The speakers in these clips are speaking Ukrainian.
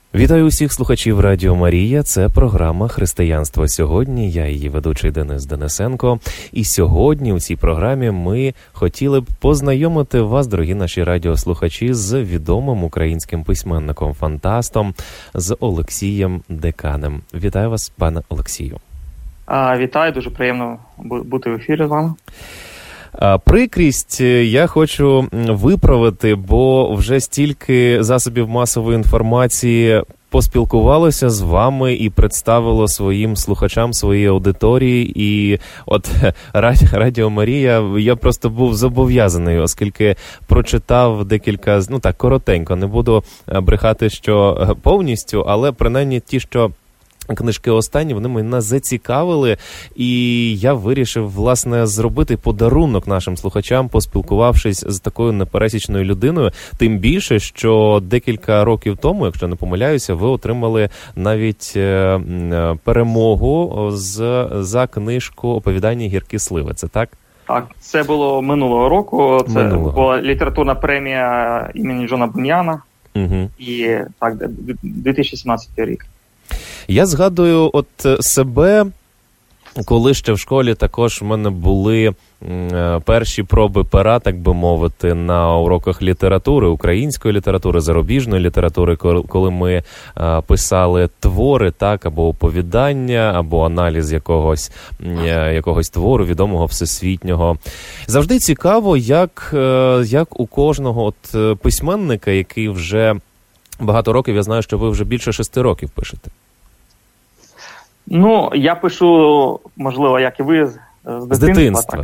Вітаю усіх слухачів Радіо Марія. Це програма «Християнство сьогодні». Я її ведучий Денис Денисенко. І сьогодні у цій програмі ми хотіли б познайомити вас, дорогі наші радіослухачі, з відомим українським письменником-фантастом, з Олексієм Деканем. Вітаю вас, пане Олексію. Вітаю, дуже приємно бути в ефірі з вами. Прикрість я хочу виправити, бо вже стільки засобів масової інформації поспілкувалося з вами і представило своїм слухачам, своїй аудиторії. І от Радіо Марія, я просто був зобов'язаний, оскільки прочитав декілька, коротенько, не буду брехати, що повністю, але принаймні ті, що книжки останні, вони мене зацікавили, і я вирішив, власне, зробити подарунок нашим слухачам, поспілкувавшись з такою непересічною людиною, тим більше, що декілька років тому, якщо не помиляюся, ви отримали навіть перемогу за книжку «Оповідання гіркі сливи». Це так? Так, це було минулого року, це була літературна премія імені Джона Буньяна, і так, 2017 рік. Я згадую себе, коли ще в школі також в мене були перші проби пера, так би мовити, на уроках літератури, української літератури, зарубіжної літератури, коли ми писали твори, так, або оповідання, або аналіз якогось твору, відомого всесвітнього. Завжди цікаво, як у кожного письменника, який вже багато років, я знаю, що ви вже більше 6 років пишете. Я пишу, можливо, як і ви, з дитинства.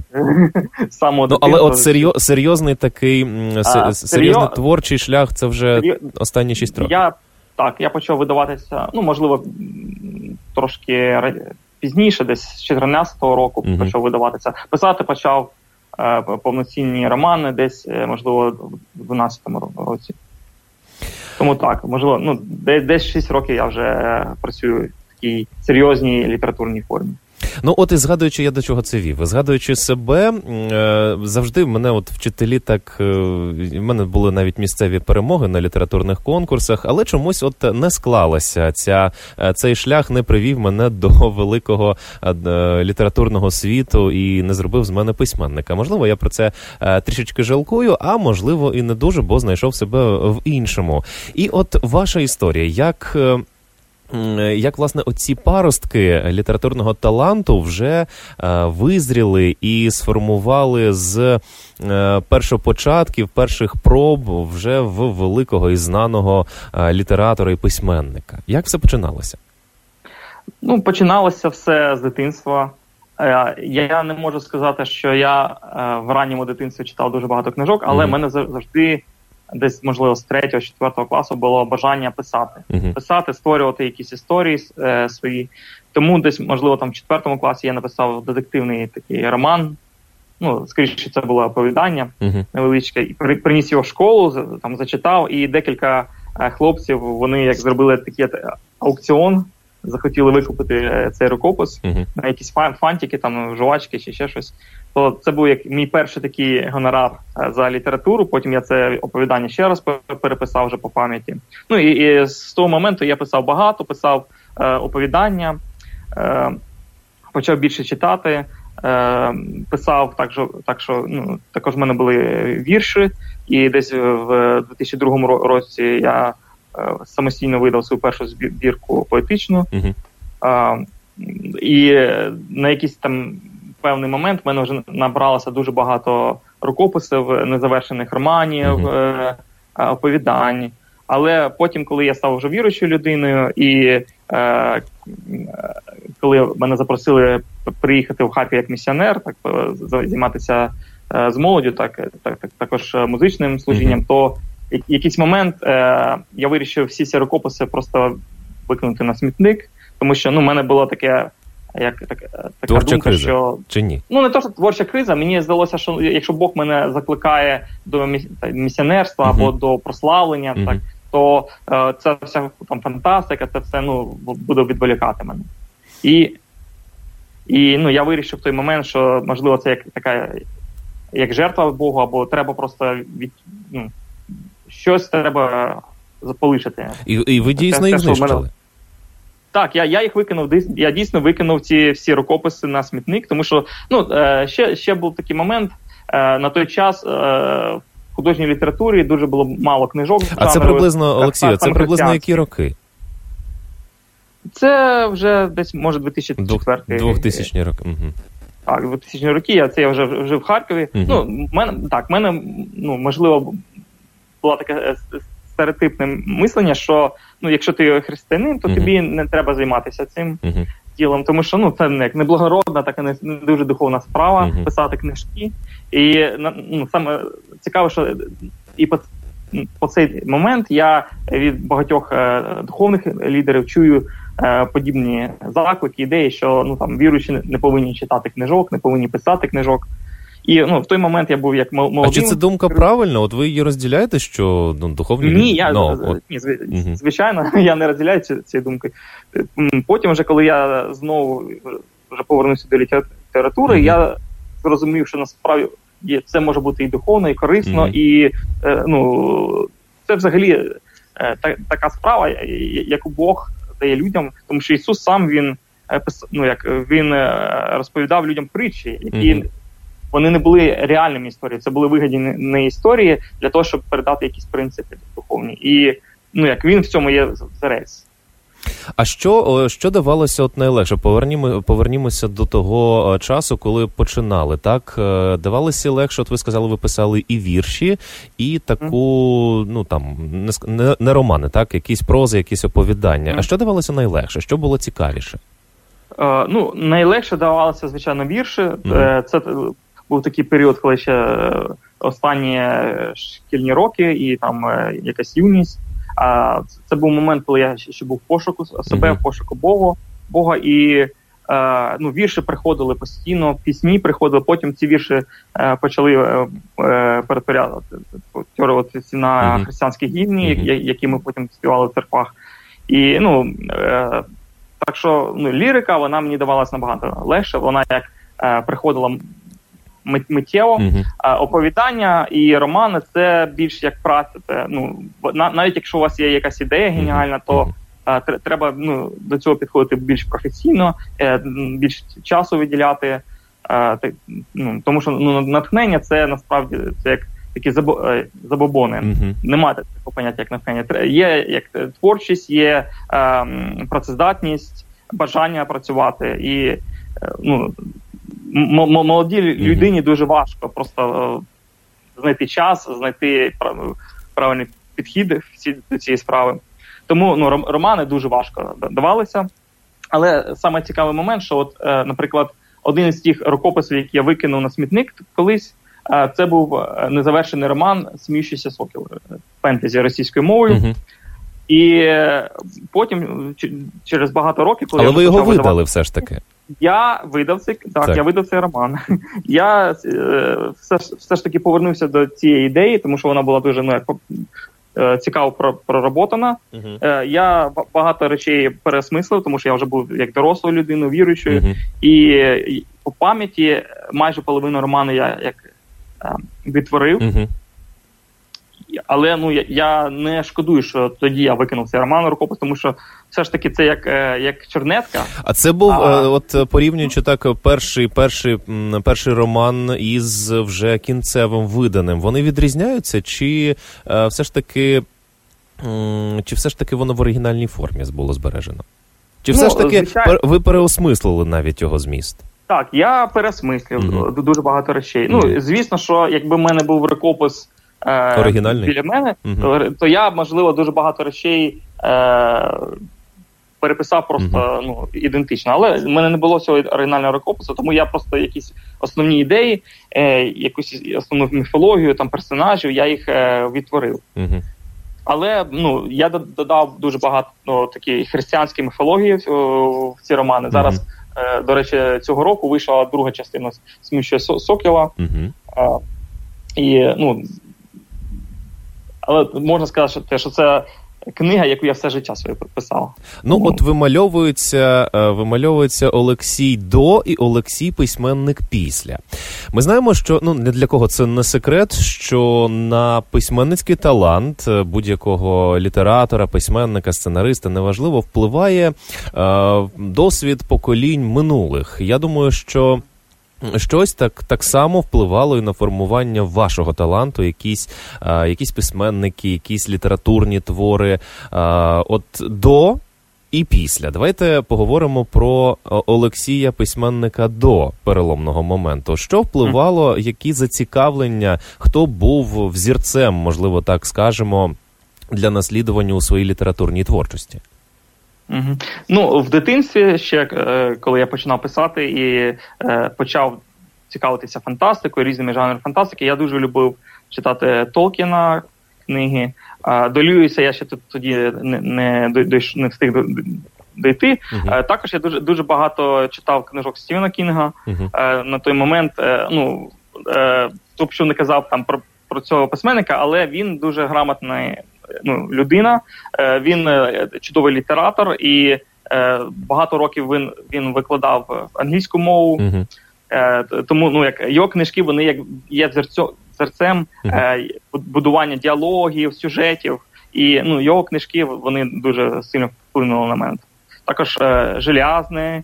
Але серйозний такий, серйозний творчий шлях, це вже останні 6 років. Я почав видаватися, можливо, трошки пізніше, десь з 14-го року почав видаватися. Писати почав повноцінні романи десь, можливо, в 12-му році. Тому так, можливо, десь 6 років я вже працюю в такій серйозній літературній формі. І згадуючи, я до чого це вів. Згадуючи себе, завжди мене вчителі в мене були навіть місцеві перемоги на літературних конкурсах, але чомусь не склалося. Цей шлях не привів мене до великого літературного світу і не зробив з мене письменника. Можливо, я про це трішечки жалкую, а можливо і не дуже, бо знайшов себе в іншому. І ваша історія, як, власне, оці паростки літературного таланту вже визріли і сформували з першопочатків, перших проб вже в великого і знаного літератора і письменника. Як все починалося? Починалося все з дитинства. Я не можу сказати, що я в ранньому дитинстві читав дуже багато книжок, але в мене завжди десь, можливо, з 3-4 класу було бажання писати. Писати, створювати якісь історії свої. Тому десь, можливо, в 4 класі я написав детективний такий роман. Скоріше, це було оповідання невеличке. І приніс його в школу, зачитав, і декілька хлопців, вони як зробили такий аукціон, захотіли викупити цей рукопис на якісь фантики, жувачки чи ще щось. То це був як мій перший такий гонорар за літературу, потім я це оповідання ще раз переписав вже по пам'яті. І з того моменту я писав багато, писав оповідання, почав більше читати, писав також в мене були вірші, і десь в 2002 році я самостійно видав свою першу збірку поетичну. І на якийсь певний момент в мене вже набралося дуже багато рукописів, незавершених романів, оповідань. Але потім, коли я став вже віруючою людиною, і коли мене запросили приїхати в Харків як місіонер, займатися з молоддю, також музичним служінням, то в якийсь момент я вирішив всі ці рукописи просто викинути на смітник, тому що в мене було така творча думка, криза, що... чи ні? Не то, що творча криза, мені здалося, що якщо Бог мене закликає до місіонерства або до прославлення, то це вся фантастика, це все буде відволікати мене. І я вирішив в той момент, що можливо це як жертва Богу, або треба просто щось треба полишити. І ви дійсно їх знищили? Так, я їх викинув, я дійсно викинув ці всі рукописи на смітник, тому що, ще був такий момент, на той час в художній літературі дуже було мало книжок. А це приблизно, Олексію, це приблизно які роки? Це вже десь, може, 2004. 2000 роки. Угу. Так, 2000 роки, я вже жив в Харкові. Угу. В мене, можливо, було таке стереотипне мислення, що, якщо ти християнин, то тобі не треба займатися цим ділом, тому що, це не благородна, така не дуже духовна справа, писати книжки. І, саме цікаво, що і по цей момент я від багатьох духовних лідерів чую подібні заклики, ідеї, що віруючі не повинні читати книжок, не повинні писати книжок. І в той момент я був як молодим. А чи це думка правильна? От ви її розділяєте, що духовні люди? Ні, звичайно, я не розділяю ці думки. Потім, вже коли я знову вже повернувся до літератури, я зрозумів, що насправді це може бути і духовно, і корисно, і це взагалі така справа, яку Бог дає людям, тому що Ісус сам він розповідав людям притчі, які вони не були реальними історіями, це були вигадані історії для того, щоб передати якісь принципи духовні. І він в цьому є взірець. А що давалося найлегше? Повернімося до того часу, коли починали, так? Давалося легше, ви сказали, ви писали і вірші, і таку, не романи, так? Якісь прози, якісь оповідання. А що давалося найлегше? Що було цікавіше? Найлегше давалося, звичайно, вірші. Це був такий період, коли ще останні шкільні роки і там якась юність. Це був момент, коли я ще був в пошуку себе, в пошуку Бога, і вірші приходили постійно, пісні приходили, потім ці вірші почали перетворюватися на християнські гімни, які ми потім співали в церквах. І, так що, лірика, вона мені давалась набагато легше, вона як приходила миттєво, оповідання і романи – це більш як праця. Це, навіть якщо у вас є якась ідея геніальна, то треба до цього підходити більш професійно, більш часу виділяти, тому що натхнення – це насправді це як такі забобони. Немає такого поняття, як натхнення. Є як творчість, є працездатність, бажання працювати. І молодій людині дуже важко просто знайти час, знайти правильний підхід до цієї справи. Тому романи дуже важко давалися. Але саме цікавий момент, що наприклад, один із тих рукописів, які я викинув на смітник колись, це був незавершений роман «Сміючийся сокіл», фентезі російською мовою. І потім, через багато років... Але ви його видали все ж таки? Я видав цей роман. Я все ж таки повернувся до цієї ідеї, тому що вона була дуже цікаво пророботана. Я багато речей переосмислив, тому що я вже був як дорослою людиною, віруючою. І по пам'яті майже половину роману я як відтворив. Але я не шкодую, що тоді я викинув цей роман рукопис, тому що все ж таки це як чернетка. А це був, порівнюючи так, перший роман із вже кінцевим виданим. Вони відрізняються, чи все ж таки воно в оригінальній формі було збережено? Чи все ж таки ви переосмислили навіть його зміст? Так, я переосмислив дуже багато речей. Звісно, що якби в мене був рукопис біля мене, то я, можливо, дуже багато речей переписав просто ідентично. Але в мене не було цього оригінального рукопису, тому я просто якісь основні ідеї, якусь основну міфологію, там, персонажів, я їх відтворив. Але я додав дуже багато такі християнської міфології в ці романи. Зараз, до речі, цього року вийшла друга частина «Сміючого сокіла». І, але можна сказати, що це книга, яку я все життя своє писав. От вимальовується Олексій до і Олексій письменник після. Ми знаємо, що, не для кого це не секрет, що на письменницький талант будь-якого літератора, письменника, сценариста, неважливо, впливає досвід поколінь минулих. Я думаю, що щось так само впливало і на формування вашого таланту, якісь письменники, якісь літературні твори, от до і після. Давайте поговоримо про Олексія письменника до переломного моменту. Що впливало, які зацікавлення, хто був взірцем, можливо, так скажемо, для наслідування у своїй літературній творчості? В дитинстві ще, коли я починав писати і почав цікавитися фантастикою, різними жанрами фантастики, я дуже любив читати Толкіна книги. До Льюіса я ще тоді не встиг дійти. Також я дуже багато читав книжок Стівена Кінга. На той момент, хто б що не казав там про цього письменника, але він дуже грамотний людина, він чудовий літератор, і багато років він викладав англійську мову, тому як його книжки, вони є взірцем будування діалогів, сюжетів, і його книжки, вони дуже сильно вплинули на мене. Також Желязний,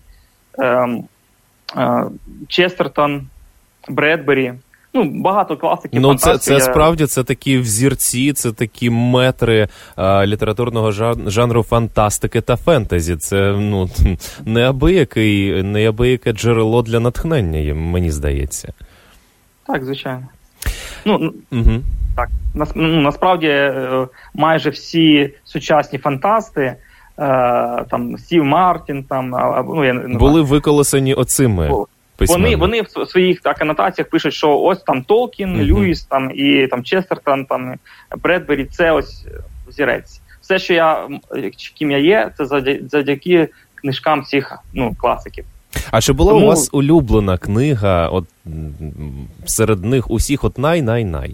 Честертон, Бредбері. Багато класиків фантастики. Це справді, це такі взірці, це такі метри літературного жанру фантастики та фентезі. Це, неабияке джерело для натхнення, мені здається. Так, звичайно. Так. Насправді, майже всі сучасні фантасти, там, Стів Мартін, були виколесані оцими. Вони в своїх анотаціях пишуть, що ось там Толкін, Льюіс, там і там Честертон, там Бредбері, це ось взірець. Все, що ким я є, це завдяки книжкам цих класиків. А чи була у вас улюблена книга, серед них усіх, най-най-най?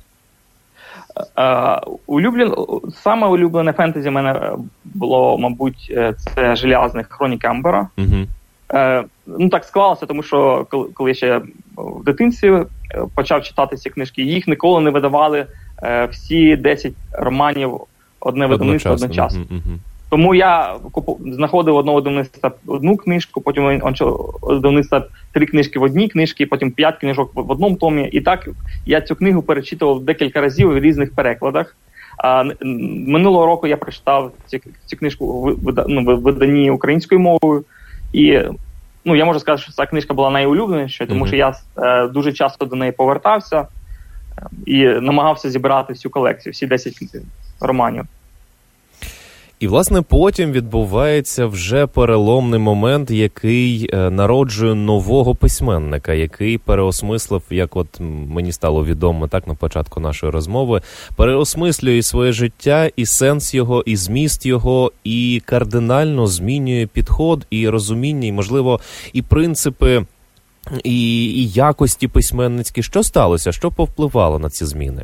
Саме улюблене фентезі в мене було, мабуть, це «Желязний» Хроніки Амбера. Так склалося, тому що коли я ще в дитинстві почав читати ці книжки, їх ніколи не видавали всі 10 романів одне видавництво одночасно. Тому я знаходив одного видавництва одну книжку, потім видавництва 3 книжки в одній книжці, потім 5 книжок в одному томі. І так я цю книгу перечитував декілька разів в різних перекладах. Минулого року я прочитав цю книжку в виданні українською мовою. І я можу сказати, що ця книжка була найулюбленішою, тому що я дуже часто до неї повертався і намагався зібрати всю колекцію, всі 10 романів. І, власне, потім відбувається вже переломний момент, який народжує нового письменника, який переосмислив, як от мені стало відомо так на початку нашої розмови, переосмислює своє життя, і сенс його, і зміст його, і кардинально змінює підход, і розуміння, і, можливо, і принципи, і якості письменницькі. Що сталося? Що повпливало на ці зміни?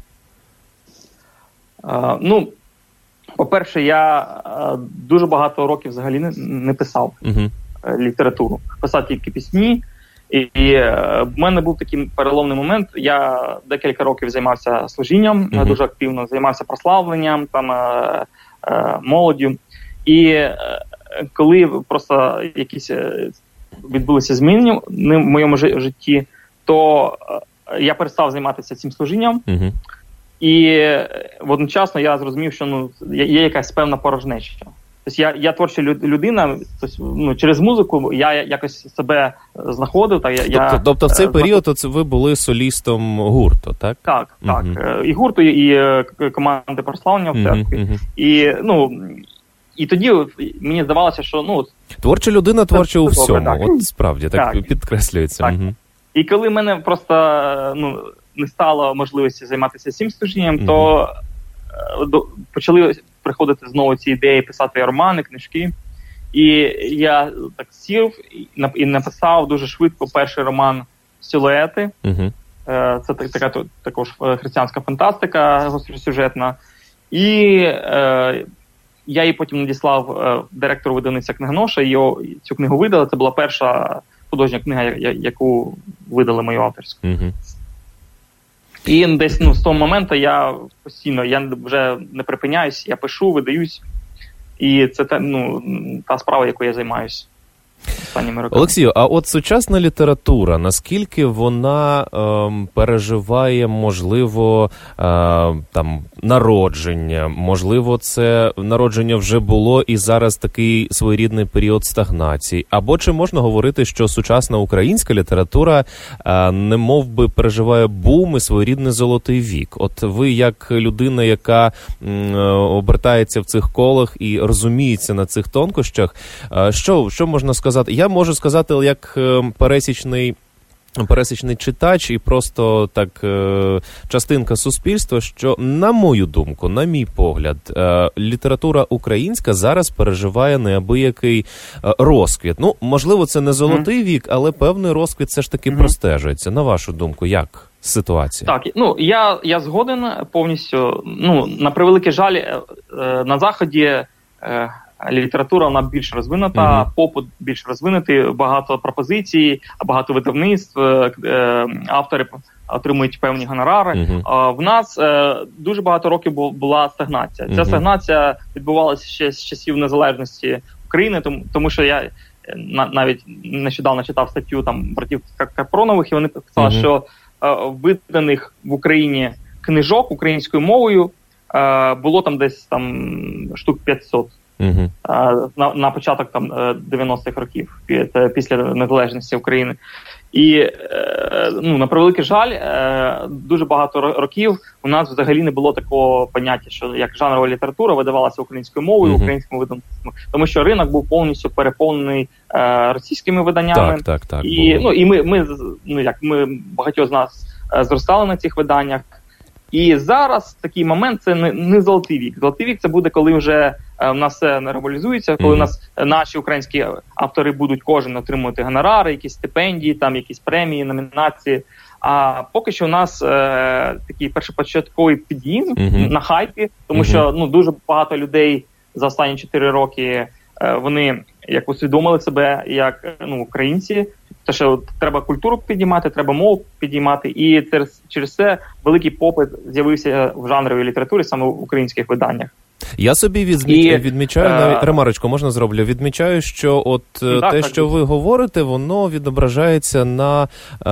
По-перше, я дуже багато років взагалі не писав літературу. Писав тільки пісні. І в мене був такий переломний момент. Я декілька років займався служінням, дуже активно, займався прославленням, молоддю. І коли просто якісь відбулися зміни в моєму житті, то я перестав займатися цим служінням. І одночасно я зрозумів, що є якась певна порожнеча. Тобто я творча людина, через музику я якось себе знаходив. Тобто в цей період ви були солістом гурту, так? Так. І гурту, і команди прославлення в церкві. І тоді мені здавалося, що... Творча людина творча у всьому. От справді, так підкреслюється. Так. І коли мене просто... не стало можливості займатися цим служінням, то почали приходити знову ці ідеї писати романи, книжки. І я так сів і написав дуже швидко перший роман «Силуети». Це така також християнська фантастика, гостросюжетна. І я її потім надіслав директору видавництва «Книгоноша», цю книгу видали. Це була перша художня книга, яку видали мою авторську. І десь з того моменту я вже не припиняюсь, я пишу, видаюсь. І це та справа, якою я займаюся останніми роками. Олексію, а от сучасна література, наскільки вона переживає, можливо, народження, можливо, це народження вже було і зараз такий своєрідний період стагнації, або чи можна говорити, що сучасна українська література немов би переживає бум і своєрідний золотий вік? От ви, як людина, яка обертається в цих колах і розуміється на цих тонкощах, що можна сказати? Я можу сказати, як пересічний читач і просто так частинка суспільства, що, на мою думку, на мій погляд, література українська зараз переживає неабиякий розквіт. Ну, можливо, це не золотий вік, але певний розквіт все ж таки простежується. На вашу думку, як ситуація? Так, я згоден повністю. На превеликий жаль, на Заході література, вона більш розвинута, попит більш розвинутий, багато пропозицій, багато видавництв, автори отримують певні гонорари. В нас дуже багато років була стагнація. Ця стагнація відбувалася ще з часів незалежності України, тому що я навіть нещодавно читав статтю братів Капронових, і вони писали, що виданих в Україні книжок українською мовою було десь штук 500. На початок 90-х років, після незалежності України. І, на превеликий жаль, дуже багато років у нас взагалі не було такого поняття, що як жанрова література видавалася українською мовою, українським видавництвом, тому що ринок був повністю переповнений російськими виданнями. Так. І ми багатьох з нас зростали на цих виданнях. І зараз такий момент – це не золотий вік. Золотий вік – це буде, коли вже в нас все нормалізується, коли у нас наші українські автори будуть кожен отримувати гонорари, якісь стипендії, якісь премії, номінації. А поки що у нас такий першопочатковий під'їзд на хайпі, тому що дуже багато людей за останні 4 роки вони усвідомили себе як українці. Те, що треба культуру підіймати, треба мову підіймати, і через це великий попит з'явився в жанровій літературі саме в українських виданнях. Я собі відмічаю, навіть ремарочку можна зроблю, відмічаю, що що ви говорите, воно відображається на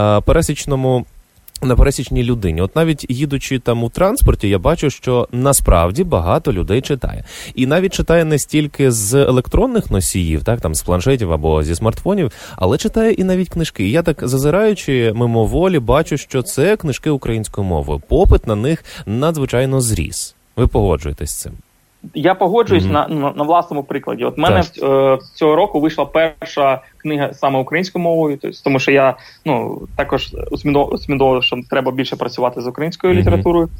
пересічній людині. От навіть їдучи у транспорті, я бачу, що насправді багато людей читає. І навіть читає не стільки з електронних носіїв, з планшетів або зі смартфонів, але читає і навіть книжки. І я так, зазираючи мимоволі, бачу, що це книжки українською мовою. Попит на них надзвичайно зріс. Ви погоджуєтесь з цим? Я погоджуюсь на власному прикладі. От в мене цього року вийшла перша книга саме українською мовою, тому що я також усвідомив, що треба більше працювати з українською літературою.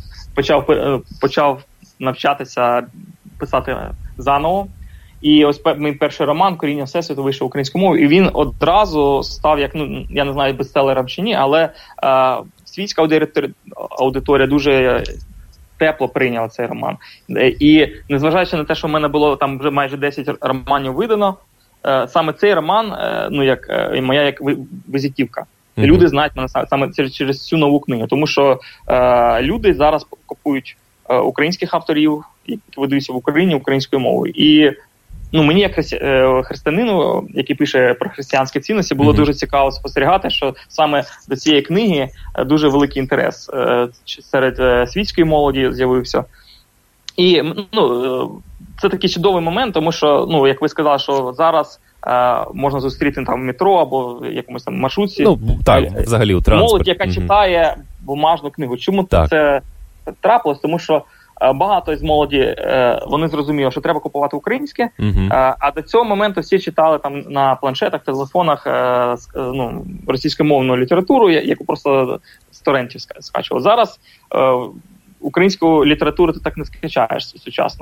Почав навчатися писати заново. І ось мій перший роман «Коріння Всесвіту» вийшов українською мовою, і він одразу став, як, я не знаю, бестселером чи ні, але світська аудиторія дуже тепло прийняла цей роман. І незважаючи на те, що в мене було вже майже 10 романів видано, саме цей роман, моя як візитівка. Люди знають мене саме через цю нову книгу, тому що люди зараз купують українських авторів, які видаються в Україні українською мовою. І мені, як християнину, який пише про християнські цінності, було дуже цікаво спостерігати, що саме до цієї книги дуже великий інтерес серед світської молоді з'явився. І це такий чудовий момент, тому що, як ви сказали, що зараз можна зустріти в метро або в якомусь маршрутці. Взагалі у транспорті. Молодь, яка читає бумажну книгу. Чому це трапилось? Тому що багато з молоді, вони зрозуміли, що треба купувати українське, а до цього моменту всі читали на планшетах, телефонах російськомовну літературу, яку просто з торрентів скачували. Зараз українську літературу ти так не скачаєш сучасно.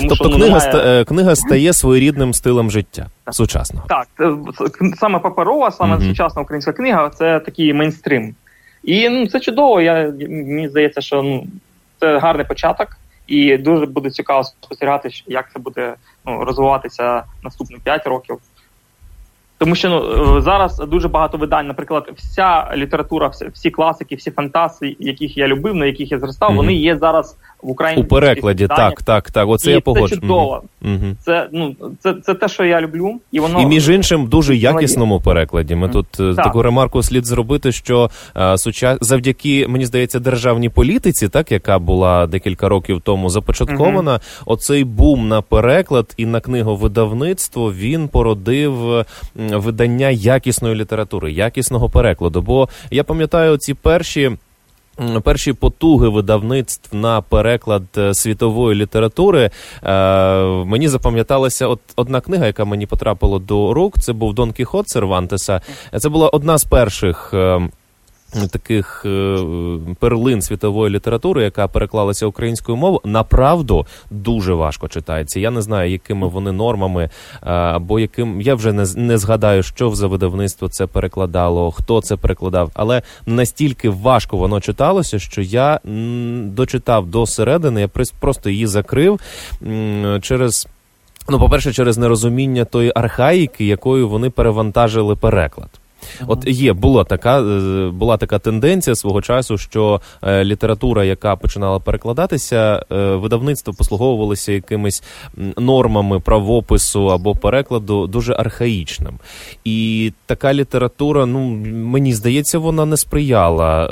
Книга стає своєрідним стилем життя сучасного. Так, саме паперова, саме сучасна українська книга – це такий мейнстрим. І це чудово, мені здається, що це гарний початок. І дуже буде цікаво спостерігати, як це буде розвиватися наступні 5 років. Тому що зараз дуже багато видань, наприклад, вся література, всі класики, всі фантасти, яких я любив, на яких я зростав, вони є зараз в українській у перекладі. Так. Оце я погоджу. Це чудово. Це те, що я люблю. І між іншим, дуже якісному перекладі. Ми тут таку ремарку слід зробити, що завдяки, мені здається, державній політиці, так, яка була декілька років тому започаткована, оцей бум на переклад і на книговидавництво, він породив видання якісної літератури, якісного перекладу. Бо я пам'ятаю ці перші потуги видавництв на переклад світової літератури. Мені запам'яталася одна книга, яка мені потрапила до рук. Це був Дон Кіхот Сервантеса. Це була одна з перших таких перлин світової літератури, яка переклалася українською мовою. Направду дуже важко читається. Я не знаю, якими вони нормами, або яким... Я вже не згадаю, що за видавництво це перекладало, хто це перекладав, але настільки важко воно читалося, що я дочитав до середини, я просто її закрив через... по-перше, через нерозуміння тої архаїки, якою вони перевантажили переклад. От була така тенденція свого часу, що література, яка починала перекладатися, видавництво послуговувалося якимись нормами правопису або перекладу дуже архаїчним. І така література, мені здається, вона не сприяла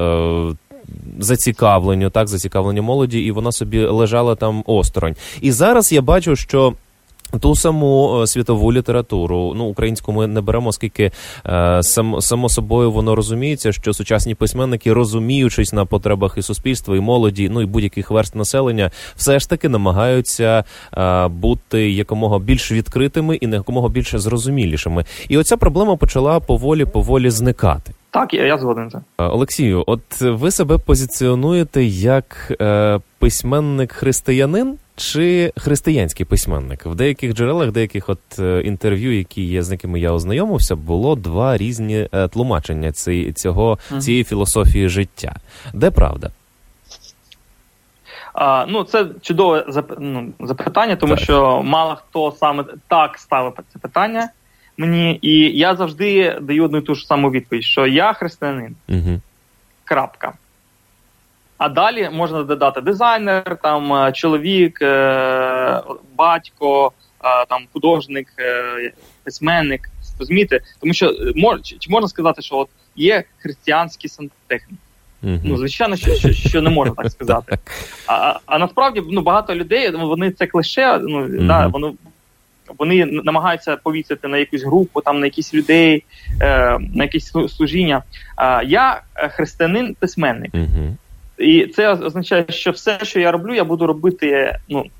зацікавленню молоді, і вона собі лежала там осторонь. І зараз я бачу, що ту саму світову літературу, українську ми не беремо, оскільки само собою воно розуміється, що сучасні письменники, розуміючись на потребах і суспільства, і молоді, і будь-яких верств населення, все ж таки намагаються бути якомога більш відкритими і якомога більш зрозумілішими. І оця проблема почала поволі зникати. Так, я згоден. Олексію, от ви себе позиціонуєте як письменник-християнин чи християнський письменник? В деяких джерелах, деяких інтерв'ю, з якими я ознайомився, було 2 різні тлумачення цієї філософії життя. Де правда? Це чудове запитання, тому що мало хто саме так ставив це питання мені, і я завжди даю одну і ту ж саму відповідь, що я християнин. Крапка. А далі можна додати дизайнер, чоловік, батько, художник, письменник, розумієте? Тому що чи можна сказати, що є християнський сантехнік? Звичайно, що не можна так сказати. А насправді багато людей, вони це клише, вони намагаються повісити на якусь групу, на якісь людей, на якісь служіння. Я християнин-письменник. І це означає, що все, що я роблю, я буду робити,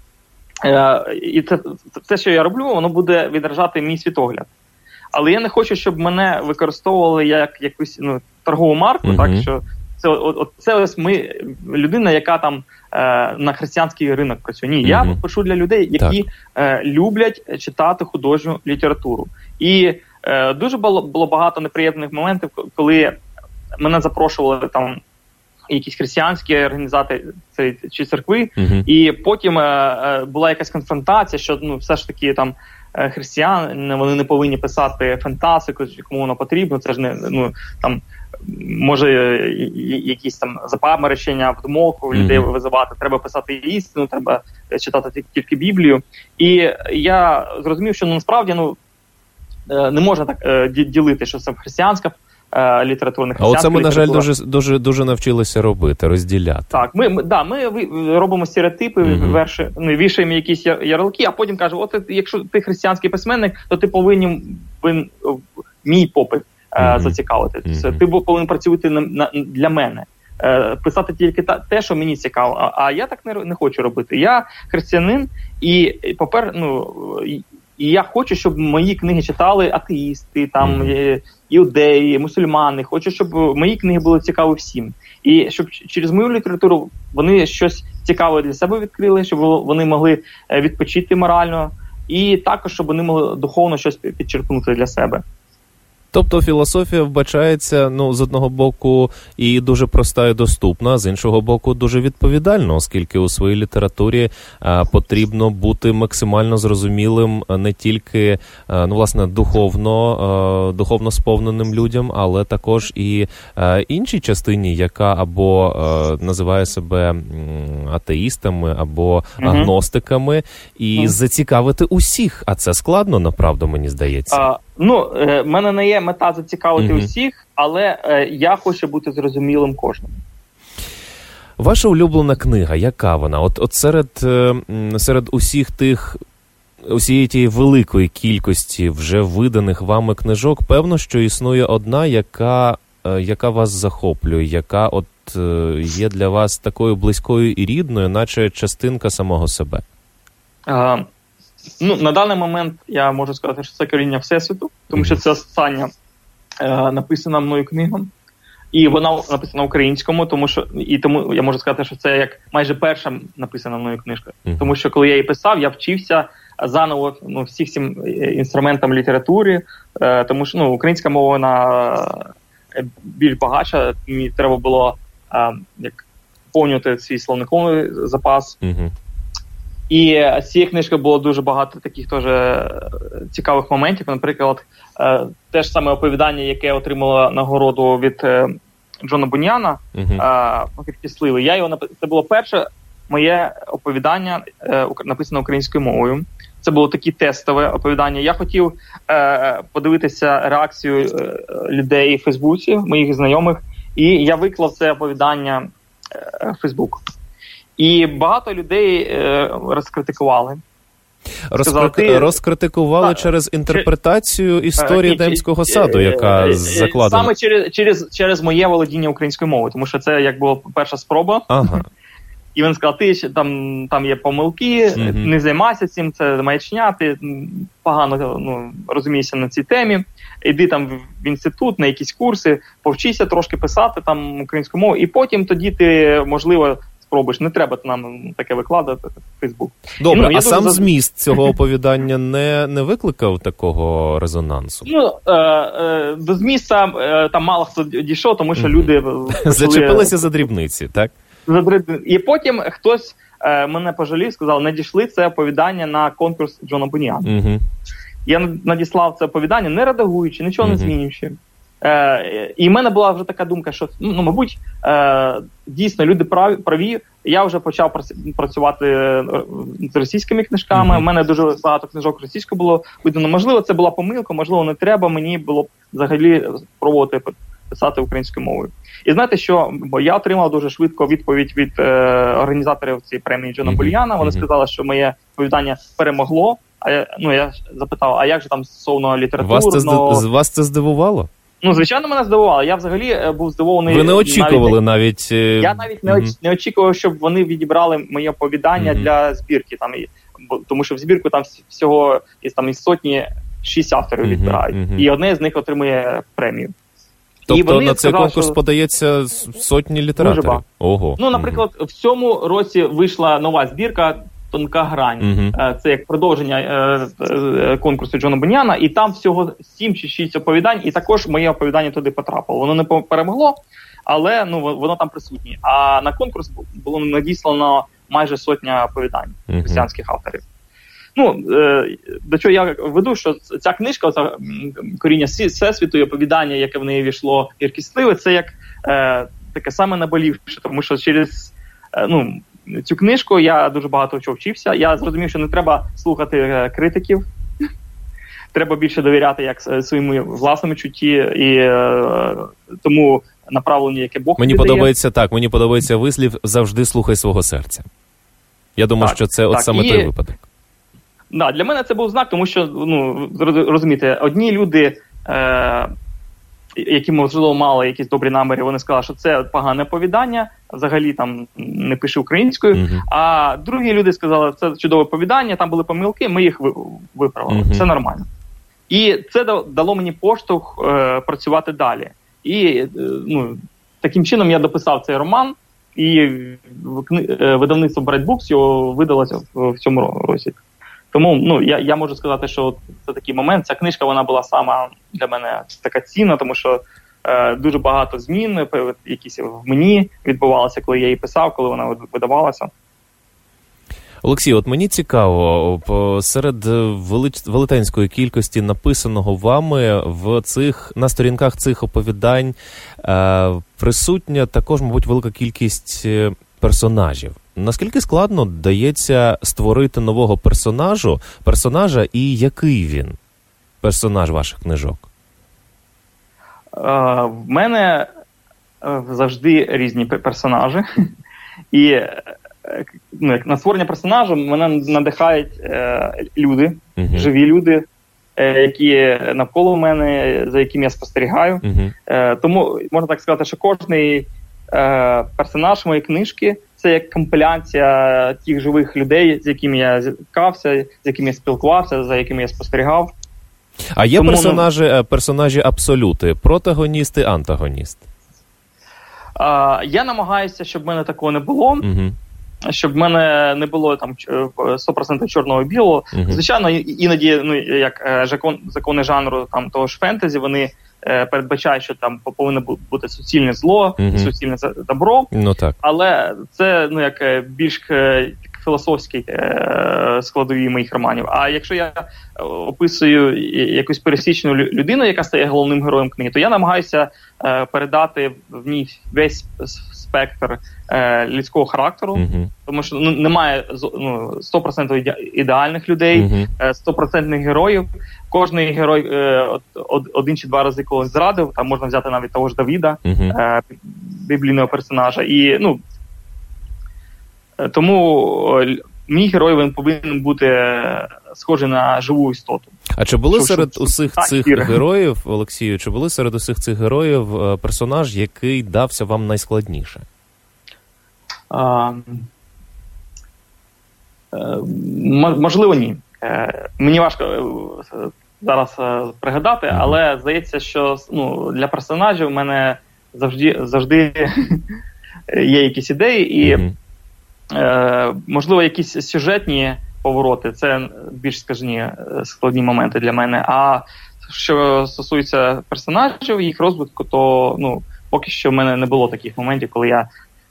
і це, що я роблю, воно буде відражати мій світогляд. Але я не хочу, щоб мене використовували як якусь торгову марку, так, що це ось людина, яка на християнський ринок працює. Ні, я пишу для людей, які люблять читати художню літературу. І дуже було багато неприємних моментів, коли мене запрошували якісь християнські організації чи церкви, і потім була якась конфронтація, що все ж таки християни, вони не повинні писати фантастику, кому воно потрібно, це ж не може якісь запаморочення в думок у людей визивати, треба писати істину, треба читати тільки Біблію. І я зрозумів, що насправді не можна так ділити, що це християнська літературних. А оце ми, на жаль, дуже навчилися робити, розділяти. Так, ми робимо стереотипи, вішаємо якісь ярлики, а потім кажемо, якщо ти християнський письменник, то ти повинен мій попит зацікавити. Ти повинен працювати для мене. Писати тільки те, що мені цікаво. А я так не хочу робити. Я християнин, і і я хочу, щоб мої книги читали атеїсти, іудеї, мусульмани. Хочу, щоб мої книги були цікаві всім. І щоб через мою літературу вони щось цікаве для себе відкрили, щоб вони могли відпочити морально. І також, щоб вони могли духовно щось підчерпнути для себе. Тобто філософія вбачається, ну, з одного боку, і дуже проста і доступна, з іншого боку, дуже відповідальна, оскільки у своїй літературі потрібно бути максимально зрозумілим не тільки, ну, власне, духовно сповненим людям, але також і іншій частині, яка або називає себе атеїстами, або агностиками, і зацікавити усіх, а це складно, направду, мені здається. В мене не є мета зацікавити усіх, але я хочу бути зрозумілим кожному. Ваша улюблена книга, яка вона? От серед усієї тієї великої кількості вже виданих вами книжок, певно, що існує одна, яка вас захоплює, яка є для вас такою близькою і рідною, наче частинка самого себе. На даний момент я можу сказати, що це «Коріння Всесвіту», тому що це остання написана мною книга. І вона написана українському, тому я можу сказати, що це як майже перша написана мною книжка. Тому що коли я її писав, я вчився заново всіх цим інструментам літератури, тому що українська мова, вона більш багатша, мені треба було повнювати свій словниковий запас. І з цієї книжки було дуже багато таких теж цікавих моментів. Наприклад, те ж саме оповідання, яке отримало нагороду від Джона Буніана, «Покидьки сливи». Це було перше моє оповідання, написане українською мовою. Це було таке тестове оповідання. Я хотів подивитися реакцію людей в Фейсбуці, моїх знайомих, і я виклав це оповідання в Фейсбук. І багато людей розкритикували. Розкритикували через інтерпретацію історії Едемського саду, яка закладена. Саме через моє володіння українською мовою, тому що це як була перша спроба. Ага. І він сказав, там є помилки, не займайся цим, це маячня, ти погано розумієшся на цій темі, іди там в інститут, на якісь курси, повчися трошки писати там українською мовою, і потім тоді ти, можливо, спробуєш. Не треба нам таке викладати в Фейсбук. Добре, а сам зміст цього оповідання не викликав такого резонансу? До зміста там мало хто дійшов, тому що люди... Зачепилися за дрібниці, так? І потім хтось мене пожалів, сказав, надійшли це оповідання на конкурс Джона Буніана. Я надіслав це оповідання, не редагуючи, нічого не змінюючи. І в мене була вже така думка, що, мабуть, дійсно, люди праві. Я вже почав працювати з російськими книжками. У мене дуже багато книжок російською було видано. Можливо, це була помилка, можливо, не треба. Мені було взагалі спробувати писати українською мовою. І знаєте що? Я отримав дуже швидко відповідь від організаторів цієї премії Джона Буніана. Вони сказали, що моє оповідання перемогло. А я запитав, а як же там стосовно літературного... Вас це здивувало? Звичайно, мене здивувало. Я взагалі був здивований. Ви не очікували навіть... Я навіть не очікував, щоб вони відібрали моє оповідання для збірки. Тому що в збірку там всього із сотні 6 авторів відбирають. І одне з них отримує премію. Тобто на цей конкурс подається сотні літераторів? Ого. Наприклад, в цьому році вийшла нова збірка «Тонка грань». Це як продовження конкурсу Джона Буніана, і там всього 7 чи 6 оповідань, і також моє оповідання туди потрапило. Воно не перемогло, але воно там присутнє. А на конкурс було надіслано майже сотня оповідань християнських авторів. До чого я веду, що ця книжка, «Коріння Всесвіту» і оповідання, яке в неї війшло «Гіркі сливи», це як таке саме наболівше, тому що через цю книжку я дуже багато чого вчився. Я зрозумів, що не треба слухати критиків, треба більше довіряти як своєму власному чутті і тому направленню, яке Бог віддає. Мені подобається вислів «завжди слухай свого серця». Я думаю, що це саме той випадок. Для мене це був знак, тому що, розумієте, одні люди, які, можливо, мали якісь добрі наміри, вони сказали, що це погане оповідання, взагалі там не пиши українською, а другі люди сказали, це чудове оповідання, там були помилки, ми їх виправили, все нормально. І це дало мені поштовх працювати далі. І таким чином я дописав цей роман, і видавництво Bright Books його видалося в цьому році. Тому я можу сказати, що це такий момент. Ця книжка, вона була сама для мене така цінна, тому що дуже багато змін якісь в мені відбувалося, коли я її писав, коли вона видавалася. Олексій, от мені цікаво, серед велетенської кількості написаного вами на сторінках цих оповідань присутня також, мабуть, велика кількість персонажів. Наскільки складно дається створити нового персонажа, і який він, персонаж ваших книжок? В мене завжди різні персонажі. І на створення персонажа мене надихають люди, живі люди, які навколо мене, за якими я спостерігаю. Тому можна так сказати, що кожний персонаж моєї книжки – це як компіляція тих живих людей, з якими я зіткався, з якими я спілкувався, за якими я спостерігав. А є персонажі абсолюти, протагоністи, антагоністи? Я намагаюся, щоб в мене такого не було. Щоб в мене не було там 100% чорного і білого. Звичайно, іноді, як закони жанру там того ж фентезі, вони передбачають, що там повинно бути суцільне зло, суцільне добро. Так. Але це як більш філософський складові моїх романів. А якщо я описую якусь пересічну людину, яка стає головним героєм книги, то я намагаюся передати в ній весь спектр людського характеру, тому що немає 100% ідеальних людей, 100% героїв. Кожний герой один чи два рази когось зрадив, там можна взяти навіть того ж Давіда, біблійного персонажа. І, тому мій герой, він повинен бути схожий на живу істоту. А чи були серед усіх цих героїв, Олексію, персонаж, який дався вам найскладніше? Можливо, ні. Мені важко зараз пригадати, але здається, що для персонажів в мене завжди є якісь ідеї, і можливо, якісь сюжетні повороти, це більш складні моменти для мене. А що стосується персонажів, їх розвитку, то поки що в мене не було таких моментів, коли я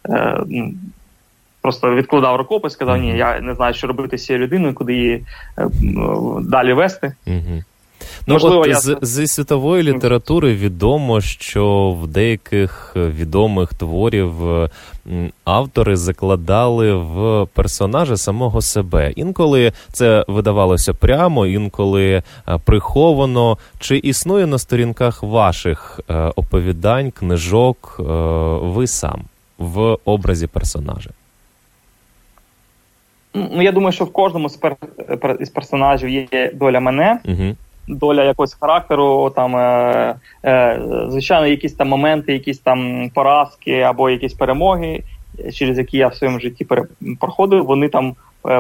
просто відкладав рукопис, сказав, ні, я не знаю, що робити з цією людиною, куди її далі вести. Можливо, зі світової літератури відомо, що в деяких відомих творів автори закладали в персонажа самого себе. Інколи це видавалося прямо, інколи приховано. Чи існує на сторінках ваших оповідань, книжок ви сам в образі персонажа? Я думаю, що в кожному із персонажів є доля мене, доля якогось характеру, там, звичайно, якісь там моменти, якісь там поразки або якісь перемоги, через які я в своєму житті проходив, вони там,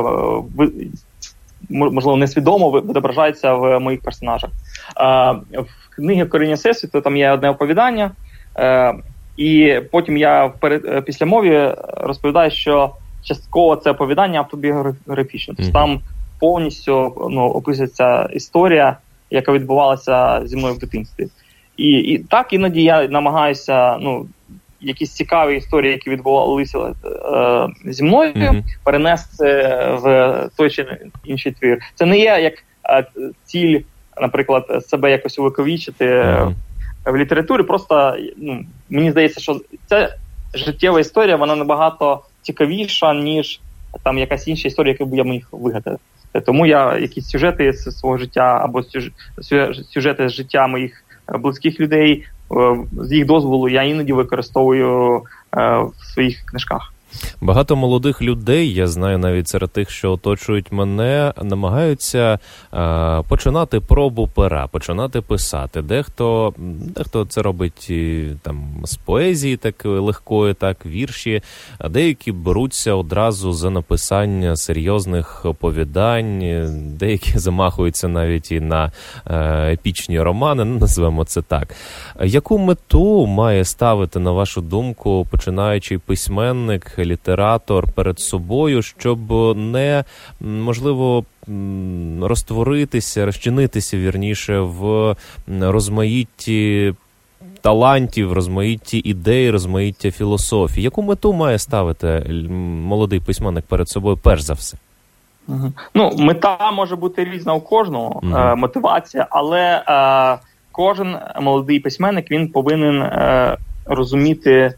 можливо, несвідомо відображаються в моїх персонажах. В книгі «Коріння Всесвіту» там є одне оповідання, і потім я в післямові розповідаю, що частково це оповідання автобіографічне. Тобто там повністю описується історія, яка відбувалася зі мною в дитинстві. І так іноді я намагаюся якісь цікаві історії, які відбувалися зі мною, перенести в той чи інший твір. Це не є як ціль, наприклад, себе якось увековічити в літературі. Просто мені здається, що ця життєва історія, вона набагато цікавіша, ніж там якась інша історія, яку б я міг вигадати. Тому я якісь сюжети з свого життя або сюжети з життя моїх близьких людей, з їх дозволу, я іноді використовую в своїх книжках. Багато молодих людей, я знаю навіть серед тих, що оточують мене, намагаються починати пробу пера, починати писати. Дехто це робить там з поезії такої легкої, так, вірші, а деякі беруться одразу за написання серйозних оповідань, деякі замахуються навіть і на епічні романи, назвемо це так. Яку мету має ставити, на вашу думку, починаючий письменник, літератор перед собою, щоб не, можливо, розчинитися, вірніше, в розмаїтті талантів, розмаїтті ідей, розмаїття філософії? Яку мету має ставити молодий письменник перед собою перш за все? Ну, мета може бути різна у кожного, мотивація, але кожен молодий письменник, він повинен розуміти,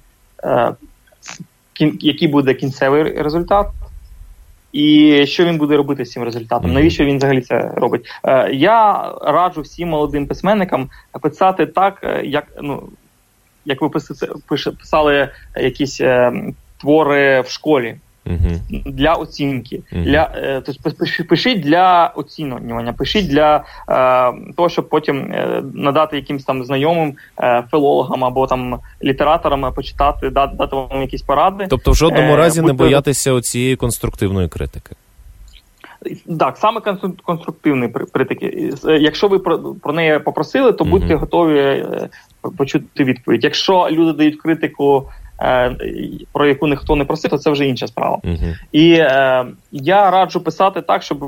який буде кінцевий результат і що він буде робити з цим результатом, навіщо він взагалі це робить. Я раджу всім молодим письменникам писати так, як ви писали якісь твори в школі. Для оцінки. Тобто пишіть для оцінювання, пишіть для того, щоб потім надати якимсь там знайомим філологам або там літераторам почитати, дати вам якісь поради. Тобто в жодному разі не боятися оцієї конструктивної критики. Так, саме конструктивної критики. Якщо ви про неї попросили, то будьте готові почути відповідь. Якщо люди дають критику, про яку ніхто не просив, то це вже інша справа. І я раджу писати так, щоб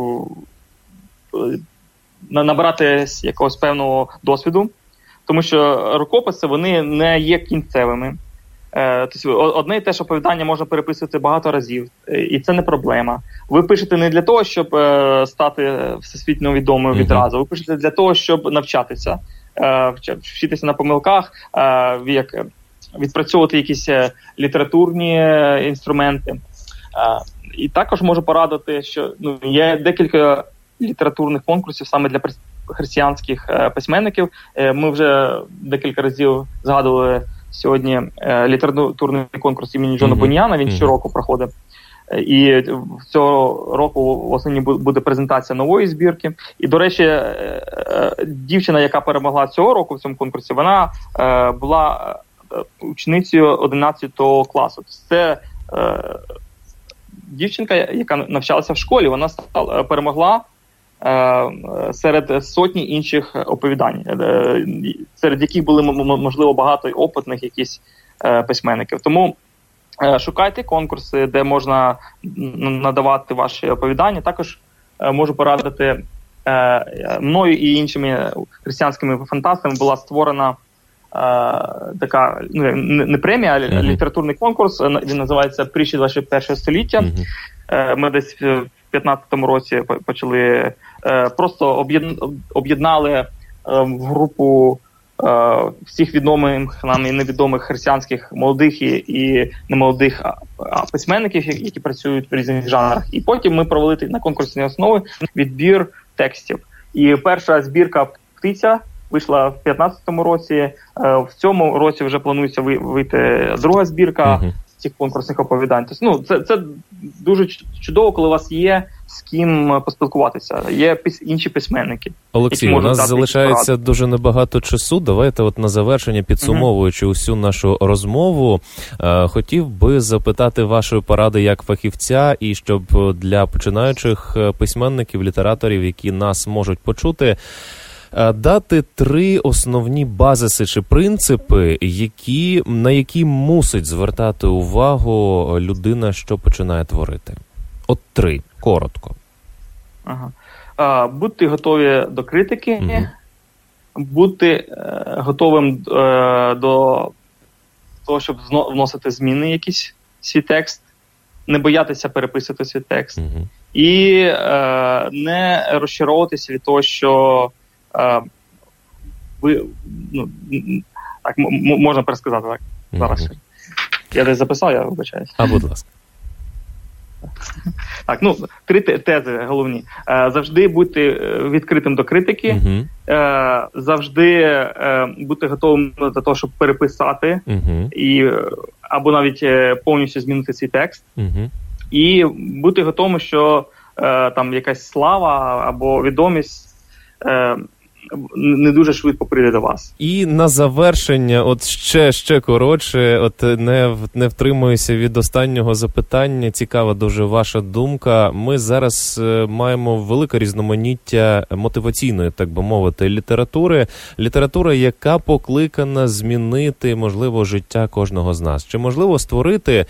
набрати якогось певного досвіду, тому що рукописи, вони не є кінцевими. Тобто, одне і те ж оповідання можна переписувати багато разів, і це не проблема. Ви пишете не для того, щоб стати всесвітньо відомим відразу, ви пишете для того, щоб навчатися, вчитися на помилках, відпрацьовувати якісь літературні інструменти. І також можу порадити, що є декілька літературних конкурсів саме для християнських письменників. Ми вже декілька разів згадували сьогодні літературний конкурс імені Джона Буніана, він щороку проходить. І цього року восени буде презентація нової збірки. І, до речі, дівчина, яка перемогла цього року в цьому конкурсі, вона була ученицею 11 класу. Це дівчинка, яка навчалася в школі, вона перемогла серед сотні інших оповідань, серед яких були, можливо, багато опитних якісь письменників. Тому шукайте конкурси, де можна надавати ваші оповідання. Також можу порадити, мною і іншими християнськими фантастами була створена така, не премія, а літературний конкурс. Він називається «Притчі 21 століття». Ми десь в 15-му році почали, просто об'єднали в групу всіх відомих нам і невідомих християнських молодих і немолодих письменників, які працюють в різних жанрах. І потім ми провели на конкурсній основі відбір текстів. І перша збірка «Птиця» вийшла в 15-му році. В цьому році вже планується вийти друга збірка цих конкурсних оповідань. Тобто, це дуже чудово, коли у вас є з ким поспілкуватися. Є інші письменники. Олексій, у нас залишається дуже небагато часу. Давайте на завершення, підсумовуючи усю нашу розмову, хотів би запитати вашої поради як фахівця, і щоб для починаючих письменників, літераторів, які нас можуть почути, дати 3 основні базиси чи принципи, на які мусить звертати увагу людина, що починає творити. От 3, коротко. Будьте готові до критики, бути готовим до того, щоб вносити зміни якісь в свій текст, не боятися переписувати свій текст, і не розчаровуватися від того, що ви, так, можна пересказати, так? Зараз. Я десь записав, я вибачаюсь. Будь ласка. Так, 3 тези головні. Завжди бути відкритим до критики, завжди бути готовим до того, щоб переписати, або навіть повністю змінити цей текст. І бути готовим, що там якась слава або відомість не дуже швидко прийде до вас. І на завершення, от ще коротше, от не втримуюся від останнього запитання. Цікава дуже ваша думка. Ми зараз маємо велике різноманіття мотиваційної, так би мовити, літератури. Література, яка покликана змінити, можливо, життя кожного з нас. Чи можливо створити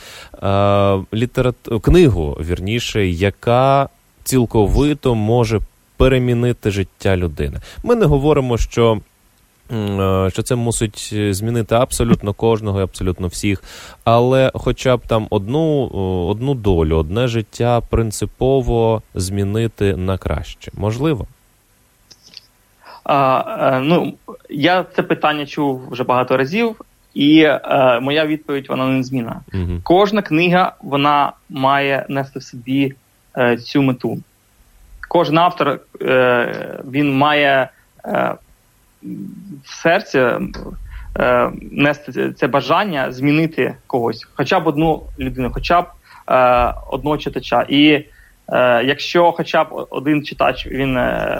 книгу, вірніше, яка цілковито може перемінити життя людини? Ми не говоримо, що це мусить змінити абсолютно кожного і абсолютно всіх, але хоча б там одну долю, одне життя принципово змінити на краще. Можливо? Я це питання чув вже багато разів, і моя відповідь, вона незмінна. Кожна книга, вона має нести в собі цю мету. Кожен автор, він має в серці нести це бажання змінити когось, хоча б одну людину, хоча б одного читача. І якщо хоча б один читач, він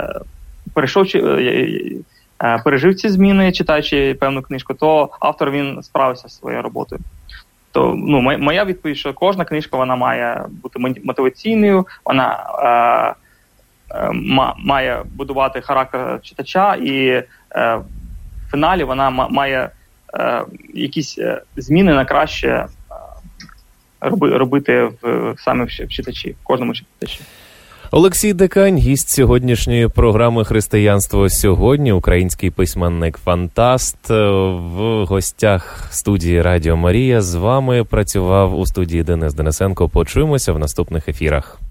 пережив ці зміни, читаючи певну книжку, то автор, він справився зі своєю роботою. То, моя відповідь, що кожна книжка, вона має бути мотиваційною, вона має будувати характер читача, і в фіналі вона має якісь зміни на краще робити саме в читачі, в кожному читачі. Олексій Дикань, гість сьогоднішньої програми «Християнство сьогодні», український письменник-фантаст. В гостях студії Радіо Марія. З вами працював у студії Денис Денисенко. Почуємося в наступних ефірах.